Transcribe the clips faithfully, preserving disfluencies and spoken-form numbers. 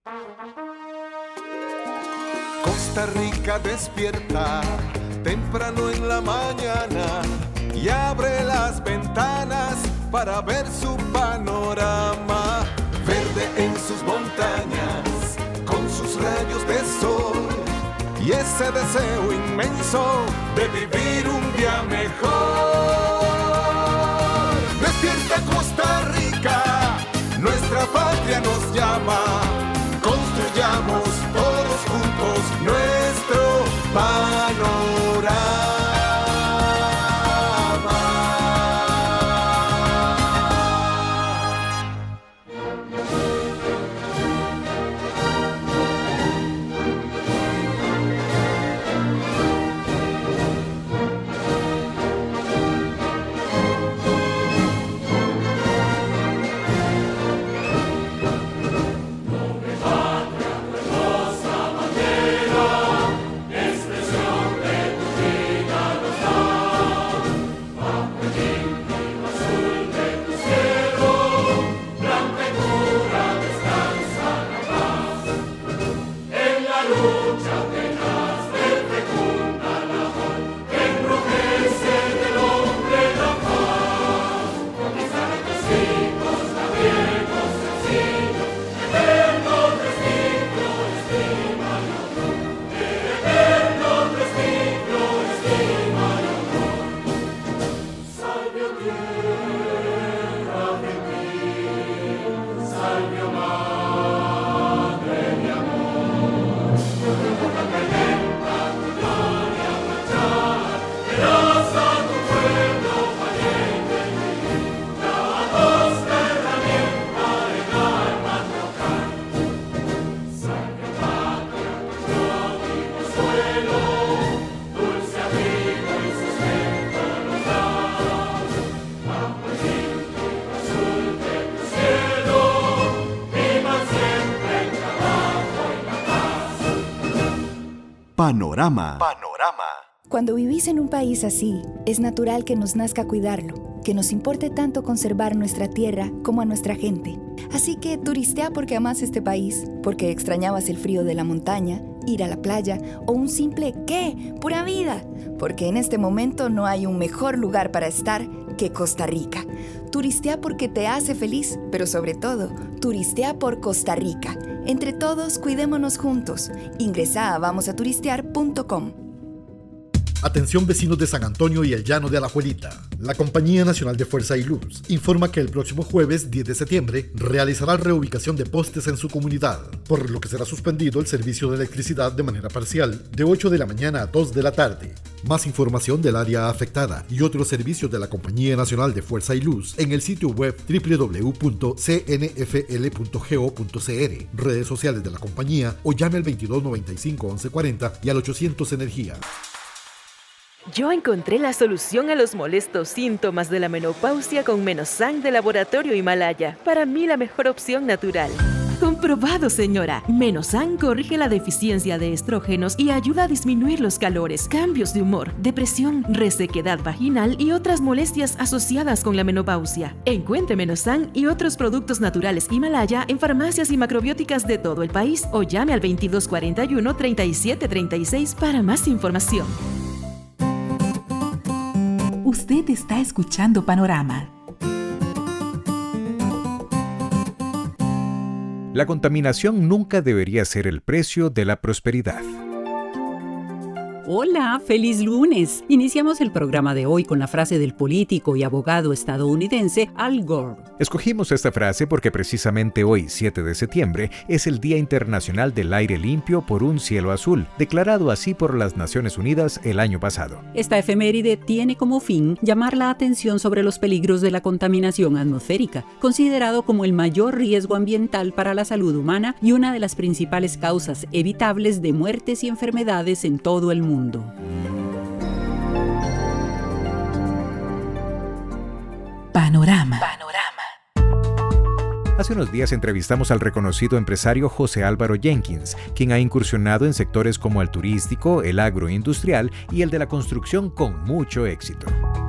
Costa Rica despierta temprano en la mañana y abre las ventanas para ver su panorama. Verde en sus montañas, con sus rayos de sol y ese deseo inmenso de vivir un día mejor. Despierta Costa Rica, nuestra patria nos llama. Construyamos todos juntos nuestro panorama. Panorama. Panorama. Cuando vivís en un país así, es natural que nos nazca cuidarlo, que nos importe tanto conservar nuestra tierra como a nuestra gente. Así que turistea porque amás este país, porque extrañabas el frío de la montaña, ir a la playa o un simple ¿qué? ¡Pura vida! Porque en este momento no hay un mejor lugar para estar que Costa Rica. Turistea porque te hace feliz, pero sobre todo, turistea por Costa Rica. Entre todos, cuidémonos juntos. Ingresa a vamos a turistear punto com. Atención vecinos de San Antonio y el Llano de Alajuelita. La Compañía Nacional de Fuerza y Luz informa que el próximo jueves diez de septiembre realizará reubicación de postes en su comunidad, por lo que será suspendido el servicio de electricidad de manera parcial de ocho de la mañana a dos de la tarde. Más información del área afectada y otros servicios de la Compañía Nacional de Fuerza y Luz en el sitio web doble u doble u doble u punto c n f l punto go punto c r, redes sociales de la compañía o llame al veintidós noventa y cinco once cuarenta y al ochocientos Energía. Yo encontré la solución a los molestos síntomas de la menopausia con Menosan de Laboratorio Himalaya. Para mí la mejor opción natural. Comprobado, señora. Menosan corrige la deficiencia de estrógenos y ayuda a disminuir los calores, cambios de humor, depresión, resequedad vaginal y otras molestias asociadas con la menopausia. Encuentre Menosan y otros productos naturales Himalaya en farmacias y macrobióticas de todo el país o llame al veintidós cuarenta y uno treinta y siete treinta y seis para más información. Usted está escuchando Panorama. La contaminación nunca debería ser el precio de la prosperidad. Hola, feliz lunes. Iniciamos el programa de hoy con la frase del político y abogado estadounidense Al Gore. Escogimos esta frase porque precisamente hoy, siete de septiembre, es el Día Internacional del Aire Limpio por un Cielo Azul, declarado así por las Naciones Unidas el año pasado. Esta efeméride tiene como fin llamar la atención sobre los peligros de la contaminación atmosférica, considerado como el mayor riesgo ambiental para la salud humana y una de las principales causas evitables de muertes y enfermedades en todo el mundo. Panorama. Panorama. Hace unos días entrevistamos al reconocido empresario José Álvaro Jenkins, quien ha incursionado en sectores como el turístico, el agroindustrial y el de la construcción con mucho éxito.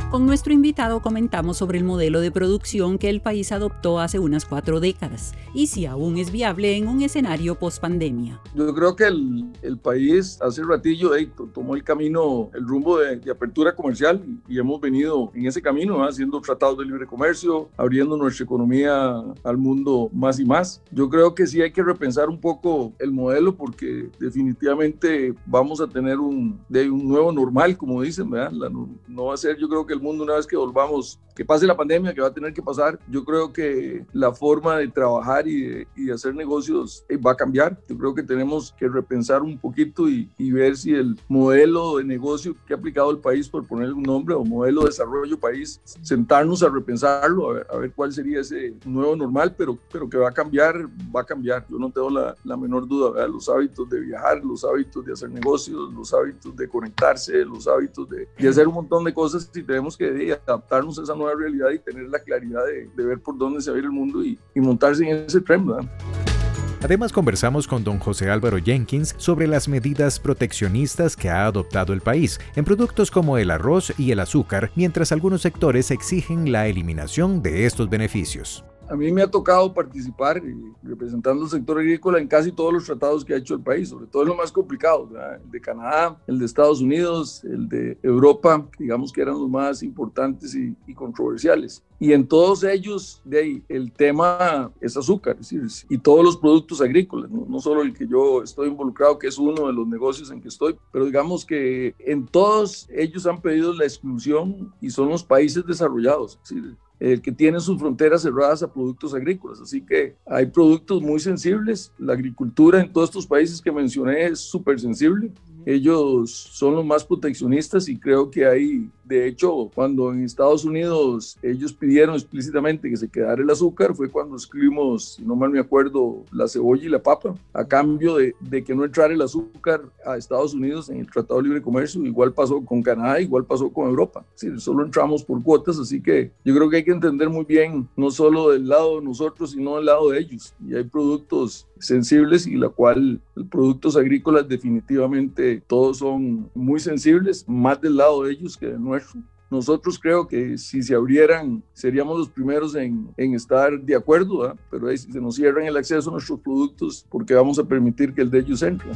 Con nuestro invitado comentamos sobre el modelo de producción que el país adoptó hace unas cuatro décadas y si aún es viable en un escenario post-pandemia. Yo creo que el, el país hace ratillo hey, tomó el camino, el rumbo de, de apertura comercial y, y hemos venido en ese camino, ¿eh? haciendo tratados de libre comercio, abriendo nuestra economía al mundo más y más. Yo creo que sí hay que repensar un poco el modelo porque definitivamente vamos a tener un, de un nuevo normal, como dicen, ¿verdad? La, no va a ser, yo creo que el mundo una vez que volvamos, que pase la pandemia, que va a tener que pasar, yo creo que la forma de trabajar y de, y de hacer negocios eh, va a cambiar. Yo creo que tenemos que repensar un poquito y, y ver si el modelo de negocio que ha aplicado el país, por ponerle un nombre, o modelo de desarrollo país, sentarnos a repensarlo, a ver, a ver cuál sería ese nuevo normal, pero, pero que va a cambiar, va a cambiar. Yo no tengo la, la menor duda, ¿verdad? Los hábitos de viajar, los hábitos de hacer negocios, los hábitos de conectarse, los hábitos de, de hacer un montón de cosas y tenemos que de, adaptarnos a esa nueva realidad y tener la claridad de, de ver por dónde se va a ir el mundo y, y montarse en ese tren, ¿verdad? Además, conversamos con don José Álvaro Jenkins sobre las medidas proteccionistas que ha adoptado el país en productos como el arroz y el azúcar, mientras algunos sectores exigen la eliminación de estos beneficios. A mí me ha tocado participar eh, representando el sector agrícola en casi todos los tratados que ha hecho el país, sobre todo en lo más complicado, ¿verdad? El de Canadá, el de Estados Unidos, el de Europa, digamos que eran los más importantes y, y controversiales. Y en todos ellos, de ahí, el tema es azúcar, es decir, y todos los productos agrícolas, ¿no? No solo el que yo estoy involucrado, que es uno de los negocios en que estoy, pero digamos que en todos ellos han pedido la exclusión y son los países desarrollados, es decir, el que tienen sus fronteras cerradas a productos agrícolas. Así que hay productos muy sensibles. La agricultura en todos estos países que mencioné es súper sensible. Ellos son los más proteccionistas y creo que hay, de hecho, cuando en Estados Unidos ellos pidieron explícitamente que se quedara el azúcar, fue cuando excluimos, si no mal me acuerdo, la cebolla y la papa, a cambio de, de que no entrara el azúcar a Estados Unidos en el Tratado de Libre Comercio. Igual pasó con Canadá, igual pasó con Europa. Es decir, solo entramos por cuotas, así que yo creo que hay que entender muy bien, no solo del lado de nosotros, sino del lado de ellos. Y hay productos sensibles y la cual los productos agrícolas definitivamente todos son muy sensibles, más del lado de ellos que del nuestro. Nosotros creo que si se abrieran seríamos los primeros en, en estar de acuerdo, ¿verdad? Pero ahí, si se nos cierran el acceso a nuestros productos, porque vamos a permitir que el de ellos entre.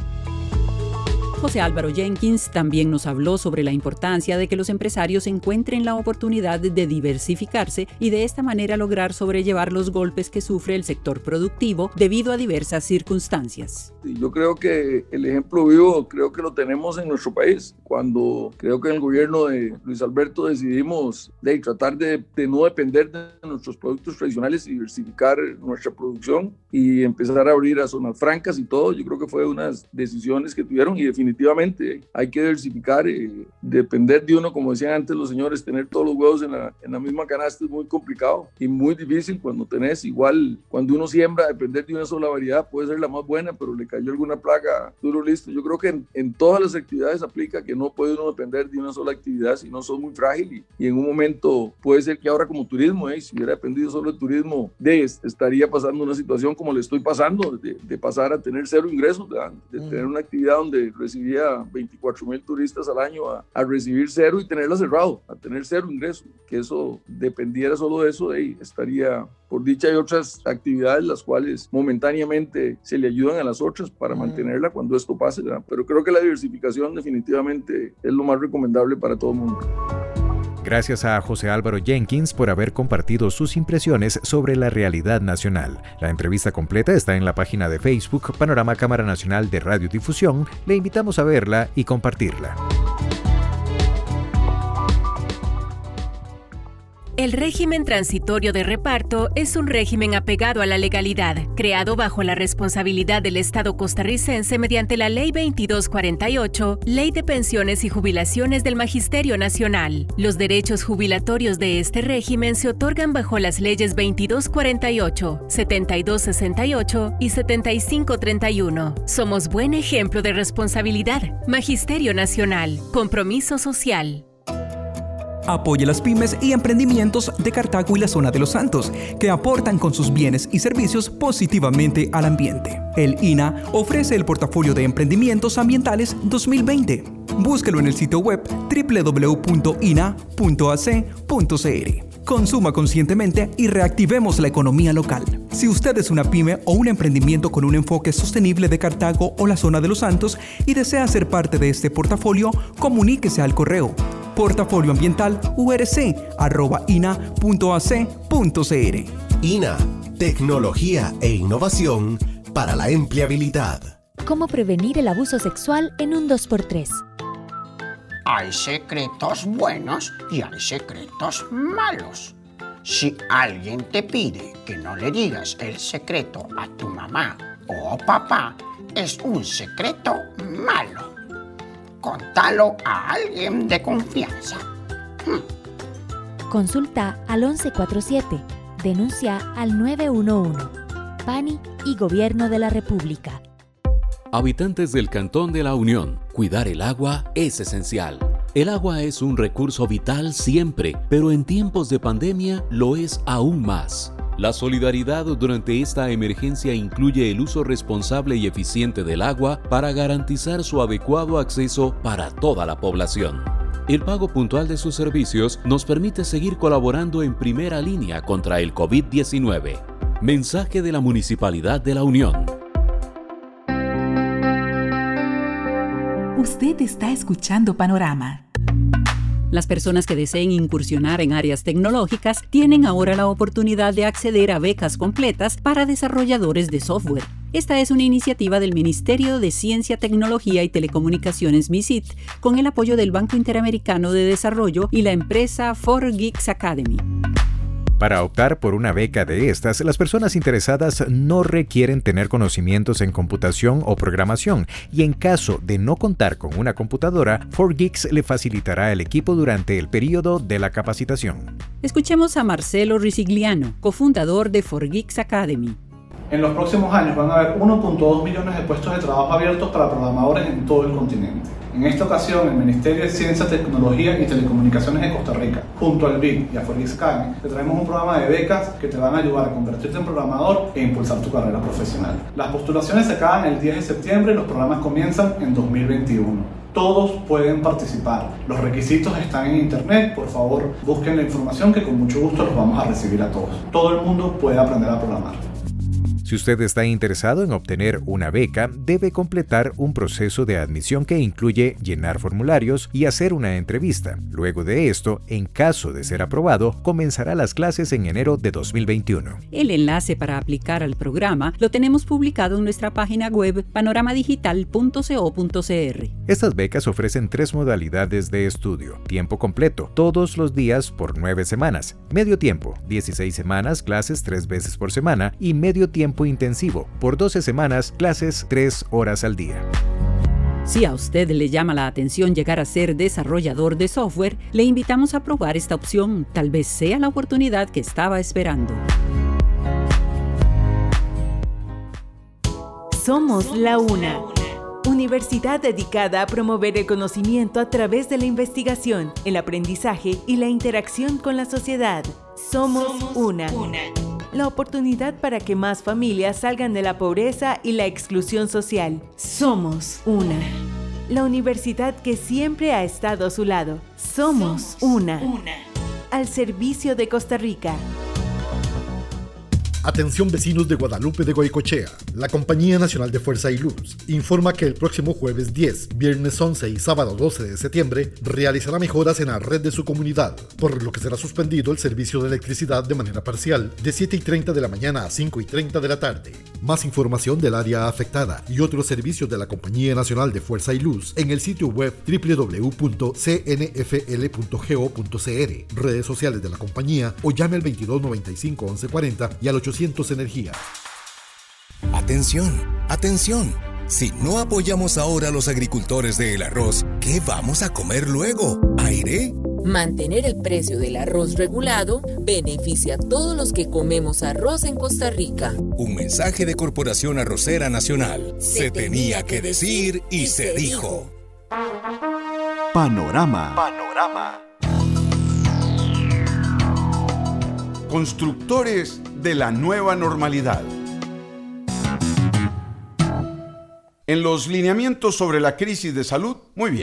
José Álvaro Jenkins también nos habló sobre la importancia de que los empresarios encuentren la oportunidad de diversificarse y de esta manera lograr sobrellevar los golpes que sufre el sector productivo debido a diversas circunstancias. Yo creo que el ejemplo vivo creo que lo tenemos en nuestro país. Cuando creo que en el gobierno de Luis Alberto decidimos de tratar de, de no depender de nuestros productos tradicionales y diversificar nuestra producción y empezar a abrir a zonas francas y todo, yo creo que fue unas decisiones que tuvieron y definitivamente Definitivamente hay que diversificar, eh, depender de uno, como decían antes los señores, tener todos los huevos en la, en la misma canasta es muy complicado y muy difícil cuando tenés, igual cuando uno siembra, depender de una sola variedad puede ser la más buena, pero le cayó alguna plaga, duro, listo. Yo creo que en, en todas las actividades aplica que no puede uno depender de una sola actividad, si no sos muy frágil y, y en un momento puede ser que ahora como turismo, eh, si hubiera dependido solo de turismo, de, estaría pasando una situación como le estoy pasando, de, de pasar a tener cero ingresos, de, de tener una actividad donde recibir veinticuatro mil turistas al año a, a recibir cero y tenerla cerrado, a tener cero ingreso, que eso dependiera solo de eso, de estaría, por dicha hay otras actividades las cuales momentáneamente se le ayudan a las otras para mantenerla cuando esto pase, ¿verdad? Pero creo que la diversificación definitivamente es lo más recomendable para todo el mundo. Gracias a José Álvaro Jenkins por haber compartido sus impresiones sobre la realidad nacional. La entrevista completa está en la página de Facebook Panorama Cámara Nacional de Radiodifusión. Le invitamos a verla y compartirla. El régimen transitorio de reparto es un régimen apegado a la legalidad, creado bajo la responsabilidad del Estado costarricense mediante la Ley veintidós cuarenta y ocho, Ley de Pensiones y Jubilaciones del Magisterio Nacional. Los derechos jubilatorios de este régimen se otorgan bajo las leyes veintidós cuarenta y ocho, setenta y dos sesenta y ocho y setenta y cinco treinta y uno. Somos buen ejemplo de responsabilidad. Magisterio Nacional. Compromiso social. Apoya las pymes y emprendimientos de Cartago y la zona de Los Santos, que aportan con sus bienes y servicios positivamente al ambiente. El I N A ofrece el portafolio de emprendimientos ambientales dos mil veinte. Búsquelo en el sitio web doble u doble u doble u punto i n a punto a c punto c r. Consuma conscientemente y reactivemos la economía local. Si usted es una pyme o un emprendimiento con un enfoque sostenible de Cartago o la zona de Los Santos y desea ser parte de este portafolio, comuníquese al correo portafolioambiental u r c arroba i n a punto a c punto c r. I N A, tecnología e innovación para la empleabilidad. ¿Cómo prevenir el abuso sexual en un dos por tres? Hay secretos buenos y hay secretos malos. Si alguien te pide que no le digas el secreto a tu mamá o papá, es un secreto malo. Contalo a alguien de confianza. Hmm. Consulta al once cuarenta y siete. Denuncia al nueve uno uno. PANI y Gobierno de la República. Habitantes del Cantón de la Unión, cuidar el agua es esencial. El agua es un recurso vital siempre, pero en tiempos de pandemia lo es aún más. La solidaridad durante esta emergencia incluye el uso responsable y eficiente del agua para garantizar su adecuado acceso para toda la población. El pago puntual de sus servicios nos permite seguir colaborando en primera línea contra el COVID diecinueve. Mensaje de la Municipalidad de la Unión. Usted está escuchando Panorama. Las personas que deseen incursionar en áreas tecnológicas tienen ahora la oportunidad de acceder a becas completas para desarrolladores de software. Esta es una iniciativa del Ministerio de Ciencia, Tecnología y Telecomunicaciones MICIT, con el apoyo del Banco Interamericano de Desarrollo y la empresa cuatro Geeks Academy. Para optar por una beca de estas, las personas interesadas no requieren tener conocimientos en computación o programación, y en caso de no contar con una computadora, cuatro Geeks le facilitará el equipo durante el periodo de la capacitación. Escuchemos a Marcelo Risigliano, cofundador de cuatro Geeks Academy. En los próximos años van a haber uno punto dos millones de puestos de trabajo abiertos para programadores en todo el continente. En esta ocasión, el Ministerio de Ciencia, Tecnología y Telecomunicaciones de Costa Rica, junto al B I C y a cuatro Geeks Academy, te traemos un programa de becas que te van a ayudar a convertirte en programador e impulsar tu carrera profesional. Las postulaciones se acaban el diez de septiembre y los programas comienzan en dos mil veintiuno. Todos pueden participar. Los requisitos están en internet. Por favor, busquen la información que con mucho gusto los vamos a recibir a todos. Todo el mundo puede aprender a programar. Si usted está interesado en obtener una beca, debe completar un proceso de admisión que incluye llenar formularios y hacer una entrevista. Luego de esto, en caso de ser aprobado, comenzará las clases en enero de dos mil veintiuno. El enlace para aplicar al programa lo tenemos publicado en nuestra página web panorama digital punto co punto c r. Estas becas ofrecen tres modalidades de estudio: tiempo completo, todos los días por nueve semanas; medio tiempo, dieciséis semanas, clases tres veces por semana; y medio tiempo intensivo, por doce semanas, clases tres horas al día. Si a usted le llama la atención llegar a ser desarrollador de software, le invitamos a probar esta opción. Tal vez sea la oportunidad que estaba esperando. Somos la UNA, universidad dedicada a promover el conocimiento a través de la investigación, el aprendizaje y la interacción con la sociedad. Somos, Somos una. una. La oportunidad para que más familias salgan de la pobreza y la exclusión social. Somos una. La universidad que siempre ha estado a su lado. Somos, Somos una. una. Al servicio de Costa Rica. Atención vecinos de Guadalupe de Goicoechea. La Compañía Nacional de Fuerza y Luz informa que el próximo jueves diez, viernes once y sábado doce de septiembre realizará mejoras en la red de su comunidad, por lo que será suspendido el servicio de electricidad de manera parcial de siete y treinta de la mañana a cinco y treinta de la tarde. Más información del área afectada y otros servicios de la Compañía Nacional de Fuerza y Luz en el sitio web doble u doble u doble u punto c n f l punto go punto c r, redes sociales de la compañía o llame al veintidós noventa y cinco once cuarenta y al ochocientos Energía. Atención, atención. Si no apoyamos ahora a los agricultores del arroz, ¿qué vamos a comer luego? ¿Aire? Mantener el precio del arroz regulado beneficia a todos los que comemos arroz en Costa Rica. Un mensaje de Corporación Arrocera Nacional. Se, se tenía que decir y se dijo. Panorama. Panorama. Constructores de la nueva normalidad. En los lineamientos sobre la crisis de salud, muy bien.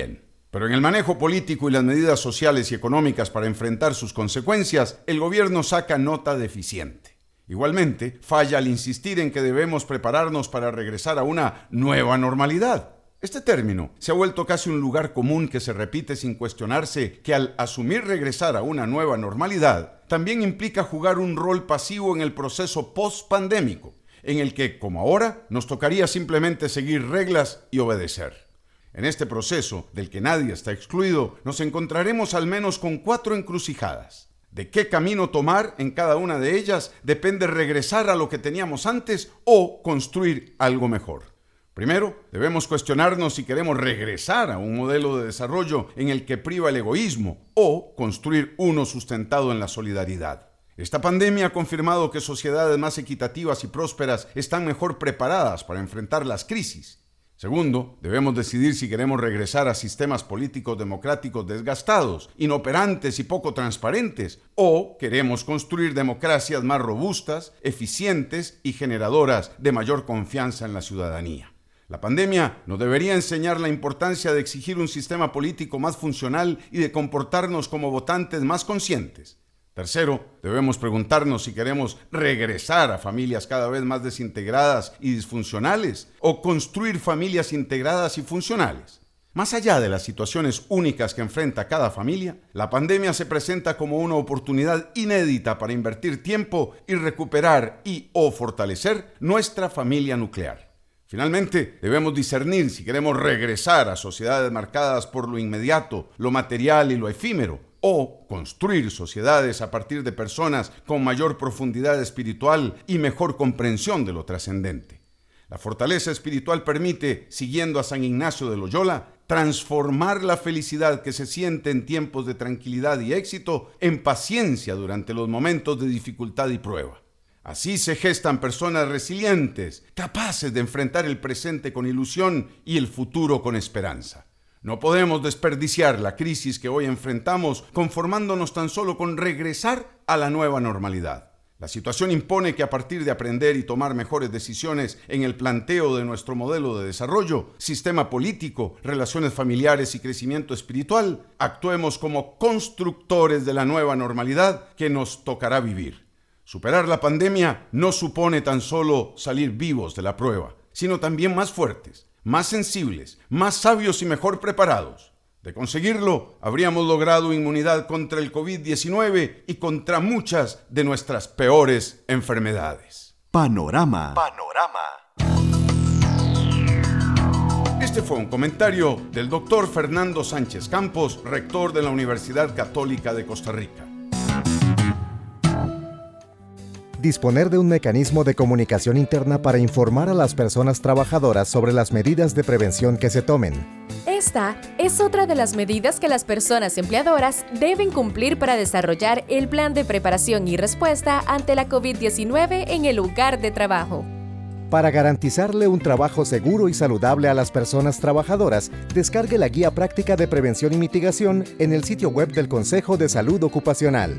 Pero en el manejo político y las medidas sociales y económicas para enfrentar sus consecuencias, el gobierno saca nota deficiente. Igualmente, falla al insistir en que debemos prepararnos para regresar a una nueva normalidad. Este término se ha vuelto casi un lugar común que se repite sin cuestionarse que al asumir regresar a una nueva normalidad, también implica jugar un rol pasivo en el proceso post-pandémico, en el que, como ahora, nos tocaría simplemente seguir reglas y obedecer. En este proceso, del que nadie está excluido, nos encontraremos al menos con cuatro encrucijadas. De qué camino tomar en cada una de ellas depende regresar a lo que teníamos antes o construir algo mejor. Primero, debemos cuestionarnos si queremos regresar a un modelo de desarrollo en el que priva el egoísmo o construir uno sustentado en la solidaridad. Esta pandemia ha confirmado que sociedades más equitativas y prósperas están mejor preparadas para enfrentar las crisis. Segundo, debemos decidir si queremos regresar a sistemas políticos democráticos desgastados, inoperantes y poco transparentes, o queremos construir democracias más robustas, eficientes y generadoras de mayor confianza en la ciudadanía. La pandemia nos debería enseñar la importancia de exigir un sistema político más funcional y de comportarnos como votantes más conscientes. Tercero, debemos preguntarnos si queremos regresar a familias cada vez más desintegradas y disfuncionales o construir familias integradas y funcionales. Más allá de las situaciones únicas que enfrenta cada familia, la pandemia se presenta como una oportunidad inédita para invertir tiempo y recuperar y o fortalecer nuestra familia nuclear. Finalmente, debemos discernir si queremos regresar a sociedades marcadas por lo inmediato, lo material y lo efímero, o construir sociedades a partir de personas con mayor profundidad espiritual y mejor comprensión de lo trascendente. La fortaleza espiritual permite, siguiendo a San Ignacio de Loyola, transformar la felicidad que se siente en tiempos de tranquilidad y éxito en paciencia durante los momentos de dificultad y prueba. Así se gestan personas resilientes, capaces de enfrentar el presente con ilusión y el futuro con esperanza. No podemos desperdiciar la crisis que hoy enfrentamos conformándonos tan solo con regresar a la nueva normalidad. La situación impone que a partir de aprender y tomar mejores decisiones en el planteo de nuestro modelo de desarrollo, sistema político, relaciones familiares y crecimiento espiritual, actuemos como constructores de la nueva normalidad que nos tocará vivir. Superar la pandemia no supone tan solo salir vivos de la prueba, sino también más fuertes, más sensibles, más sabios y mejor preparados. De conseguirlo, habríamos logrado inmunidad contra el covid diecinueve y contra muchas de nuestras peores enfermedades. Panorama. Panorama. Este fue un comentario del doctor Fernando Sánchez Campos, rector de la Universidad Católica de Costa Rica. Disponer de un mecanismo de comunicación interna para informar a las personas trabajadoras sobre las medidas de prevención que se tomen. Esta es otra de las medidas que las personas empleadoras deben cumplir para desarrollar el plan de preparación y respuesta ante la covid diecinueve en el lugar de trabajo. Para garantizarle un trabajo seguro y saludable a las personas trabajadoras, descargue la Guía Práctica de Prevención y Mitigación en el sitio web del Consejo de Salud Ocupacional.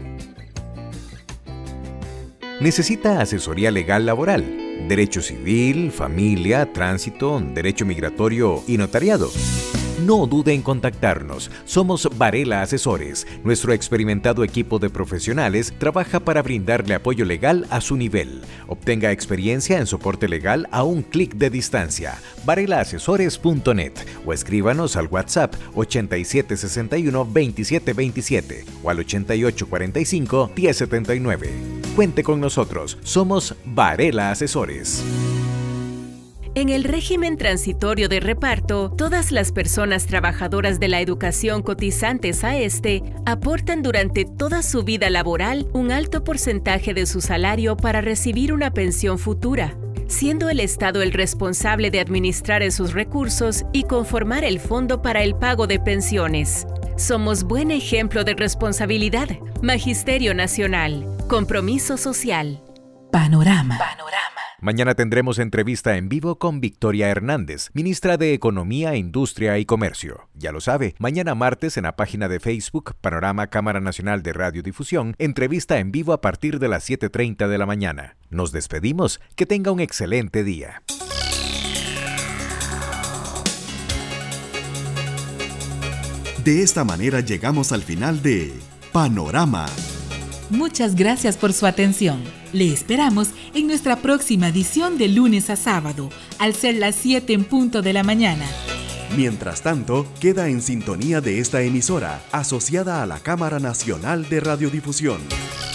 ¿Necesita asesoría legal laboral? ¿Derecho civil, familia, tránsito, derecho migratorio y notariado? No dude en contactarnos. Somos Varela Asesores. Nuestro experimentado equipo de profesionales trabaja para brindarle apoyo legal a su nivel. Obtenga experiencia en soporte legal a un clic de distancia. varela asesores punto net o escríbanos al WhatsApp ochenta y siete sesenta y uno veintisiete veintisiete o al ochenta y ocho cuarenta y cinco diez setenta y nueve. Cuente con nosotros. Somos Varela Asesores. En el régimen transitorio de reparto, todas las personas trabajadoras de la educación cotizantes a este aportan durante toda su vida laboral un alto porcentaje de su salario para recibir una pensión futura, siendo el Estado el responsable de administrar esos recursos y conformar el fondo para el pago de pensiones. Somos buen ejemplo de responsabilidad. Magisterio Nacional. Compromiso social. Panorama. Panorama. Mañana tendremos entrevista en vivo con Victoria Hernández, ministra de Economía, Industria y Comercio. Ya lo sabe, mañana martes en la página de Facebook Panorama Cámara Nacional de Radiodifusión, entrevista en vivo a partir de las siete treinta de la mañana. Nos despedimos, que tenga un excelente día. De esta manera llegamos al final de Panorama. Muchas gracias por su atención. Le esperamos en nuestra próxima edición de lunes a sábado, al ser las siete en punto de la mañana. Mientras tanto, queda en sintonía de esta emisora, asociada a la Cámara Nacional de Radiodifusión.